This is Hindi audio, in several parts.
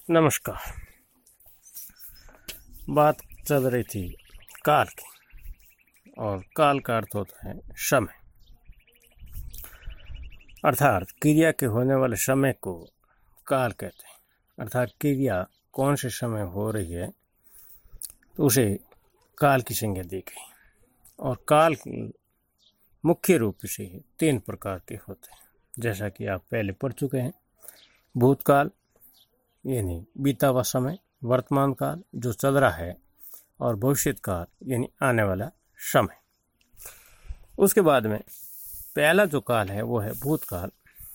नमस्कार। बात चल रही थी काल की, और काल का अर्थ होता है समय, अर्थात क्रिया के होने वाले समय को काल कहते हैं। अर्थात क्रिया कौन से समय हो रही है तो उसे काल की संज्ञा दी गई। और काल मुख्य रूप से 3 प्रकार के होते हैं, जैसा कि आप पहले पढ़ चुके हैं। भूतकाल यानी बीता हुआ समय, वर्तमान काल जो चल रहा है, और भविष्य काल यानी आने वाला समय। उसके बाद में पहला जो काल है वो है भूतकाल,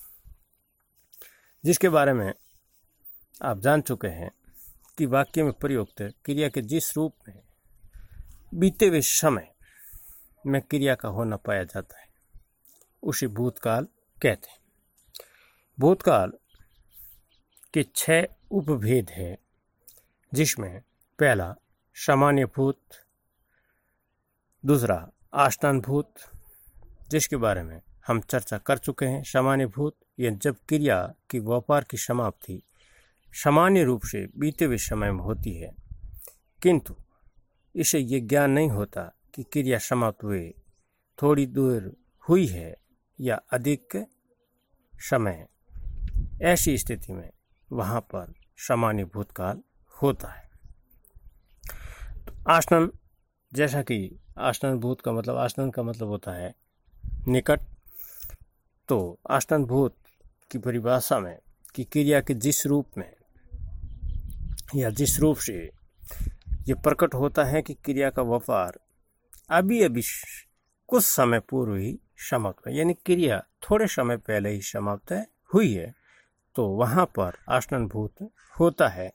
जिसके बारे में आप जान चुके हैं कि वाक्य में प्रयुक्त क्रिया के जिस रूप में बीते हुए समय में क्रिया का होना पाया जाता है उसे भूतकाल कहते हैं। भूतकाल के 6 उपभेद है, जिसमें पहला सामान्य भूत, दूसरा आष्टान भूत, जिसके बारे में हम चर्चा कर चुके हैं। सामान्य भूत यह जब क्रिया की व्यापार की समाप्ति सामान्य रूप से बीते हुए समय में होती है, किंतु इसे ये ज्ञान नहीं होता कि क्रिया समाप्त हुए थोड़ी दूर हुई है या अधिक समय। ऐसी स्थिति में वहाँ पर सामान्य भूतकाल होता है। तो आष्टन, जैसा कि आष्टन भूत का मतलब, आष्टन का मतलब होता है निकट। तो आष्टन भूत की परिभाषा में कि क्रिया के जिस रूप में या जिस रूप से ये प्रकट होता है कि क्रिया का व्यापार अभी कुछ समय पूर्व ही समाप्त है, यानी क्रिया थोड़े समय पहले ही समाप्त हुई है, तो वहाँ पर आष्टन भूत होता है।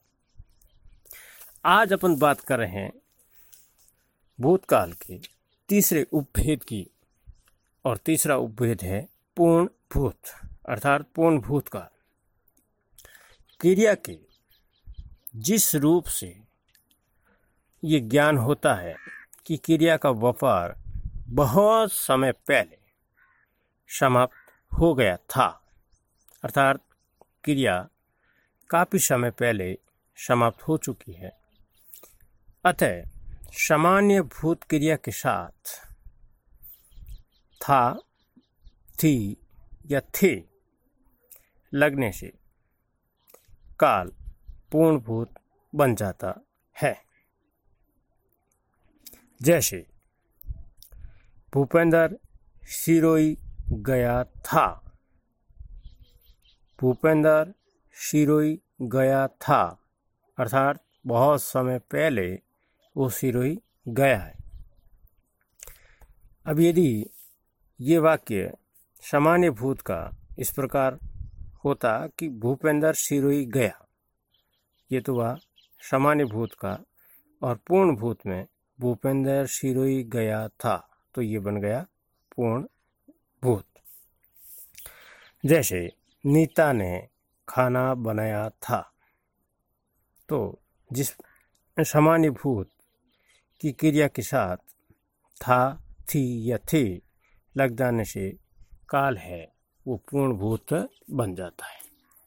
आज अपन बात कर रहे हैं भूतकाल के तीसरे उपभेद की, और तीसरा उपभेद है पूर्ण भूत, अर्थात पूर्ण भूतकाल। क्रिया के जिस रूप से ये ज्ञान होता है कि क्रिया का व्यापार बहुत समय पहले समाप्त हो गया था, अर्थात क्रिया काफी समय पहले समाप्त हो चुकी है, अतः सामान्य भूत क्रिया के साथ था, थी या थे लगने से काल पूर्ण भूत बन जाता है। जैसे भूपेंद्र सिरोही गया था। भूपेंद्र सिरोही गया था, अर्थात बहुत समय पहले वो सिरोही गया है। अब यदि ये वाक्य सामान्य भूत का इस प्रकार होता कि भूपेंद्र सिरोही गया, ये तो वह सामान्य भूत का, और पूर्ण भूत में भूपेंद्र सिरोही गया था, तो ये बन गया पूर्ण भूत। जैसे नीता ने खाना बनाया था, तो जिस सामान्य भूत की क्रिया के साथ था, थी या थे लग जाने से काल है वो पूर्ण भूत बन जाता है।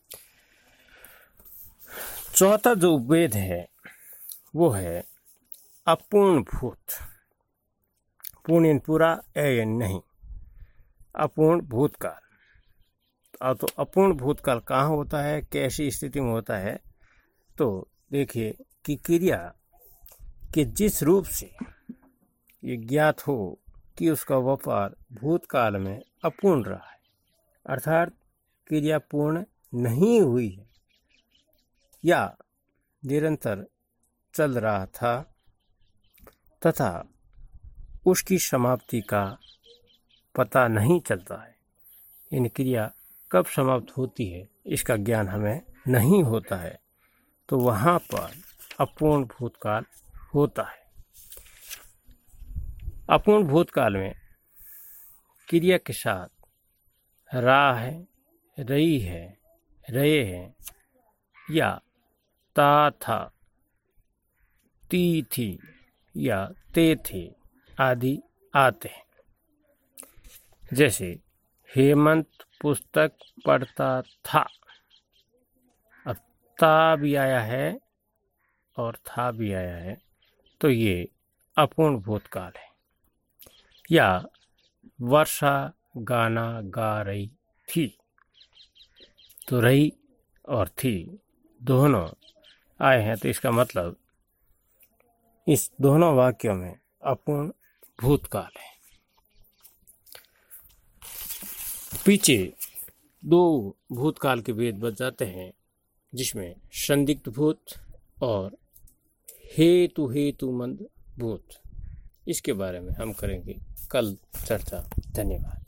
चौथा जो उपभेद है वो है अपूर्ण भूत। पूर्ण यानी पूरा, यानी नहीं, अपूर्ण भूतकाल। तो अपूर्ण भूतकाल कहाँ होता है, कैसी स्थिति में होता है? तो देखिए कि क्रिया के जिस रूप से ये ज्ञात हो कि उसका व्यापार भूतकाल में अपूर्ण रहा है, अर्थात क्रिया पूर्ण नहीं हुई है या निरंतर चल रहा था, तथा उसकी समाप्ति का पता नहीं चलता है, इन क्रिया कब समाप्त होती है इसका ज्ञान हमें नहीं होता है, तो वहाँ पर अपूर्ण भूतकाल होता है। अपूर्ण भूतकाल में क्रिया के साथ रहा है, रही है, रहे हैं या ता था, ती थी या ते थे आदि आते हैं। जैसे हेमंत पुस्तक पढ़ता था। अब ता भी आया है और था भी आया है, तो ये अपूर्ण भूतकाल है। या वर्षा गाना गा रही थी, तो रही और थी दोनों आए हैं, तो इसका मतलब इस दोनों वाक्यों में अपूर्ण भूतकाल है। पीछे दो भूतकाल के भेद बच जाते हैं, जिसमें संदिग्ध भूत और हेतुमंद भूत। इसके बारे में हम करेंगे कल चर्चा। धन्यवाद।